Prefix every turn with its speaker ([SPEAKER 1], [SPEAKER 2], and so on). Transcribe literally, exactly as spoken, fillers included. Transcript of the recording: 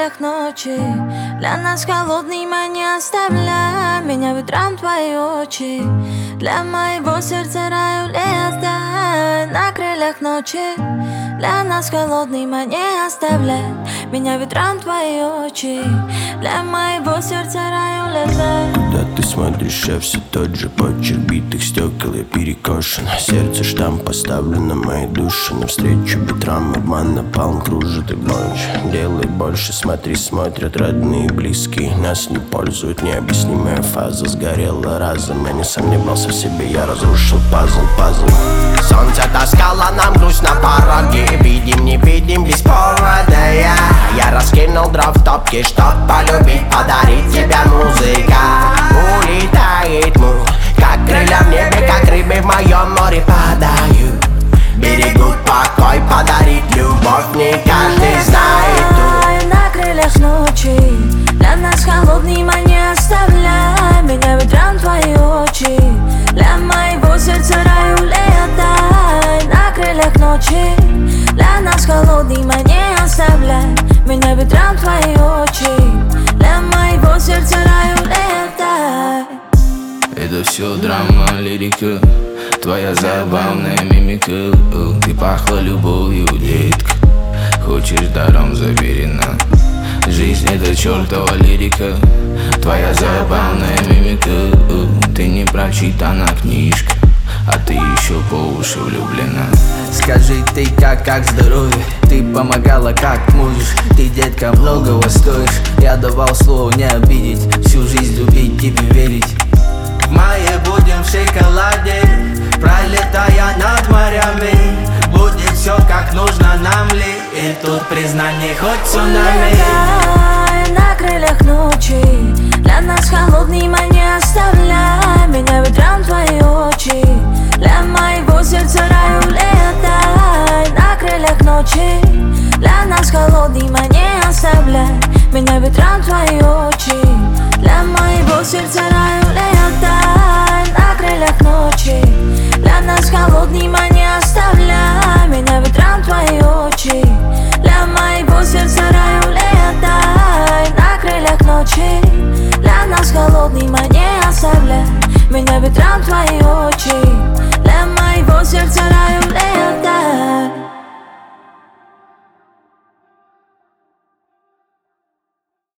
[SPEAKER 1] крыльях ночи. Для нас холодным, а не оставляй меня ветром твои очи. Для моего сердца раю летай на крыльях ночи. Для нас холодным, а не оставляй меня ветром твои очи. Для моего сердца раю летай.
[SPEAKER 2] Куда ты смотришь, я все тот же почерк битых стекол, я перекошен. Сердце штамп поставлен на моей душе. Навстречу ветрам обман напалм кружит и больше. Делай больше, смотри, смотрят родные и близкие. Нас не пользует необъяснимая фаза. Сгорела разом, я не сомневался в себе, я разрушил пазл, пазл. Солнце таскало нам грусть на пороге. Видим, не видим, без повода я Я раскинул дров в топке, чтоб полюбить, подарить тебе музыка. Улетает мух, как крылья в небе, как рыбы в моем море падают. Берегут покой, подарить любовь не каждый знает тут.
[SPEAKER 1] На крыльях ночи, для нас холодным, а не оставляй меня ветром твои очи. Для моего сердца раю летай на крыльях ночи. Для нас холодным, а не оставляй меня ветром твои очи. Для моего сердца раю летай.
[SPEAKER 3] Это все драма, лирика, твоя забавная мимика. Ты пахла любовью, детка, хочешь даром заверена. Жизнь это чертова лирика, твоя забавная мимика. Ты не прочитана книжка, а ты еще по уши влюблена.
[SPEAKER 4] Скажи ты как, как здоровье? Ты помогала как можешь. Ты, детка, многого стоишь. Я давал слово не обидеть, всю жизнь любить, тебе верить. В мае будем в шоколаде, пролетая над морями. Будет все как нужно нам ли? И тут признание хоть цунами.
[SPEAKER 1] Улетай на крыльях ночи. Для нас холодным, а не оставляй меня ветром твои очи. Для моего сердца раю летай на крыльях ночи. Для нас холодным, а не оставляй меня ветром твои очи. Для моего сердца раю летай на крыльях ночи. Для нас холодным, а не оставляй меня ветром твои очи. Для моего сердца раю летай на крыльях ночи. Для нас холодным, а не оставляй меня ветром твои очи. Для моего сердца раю летай.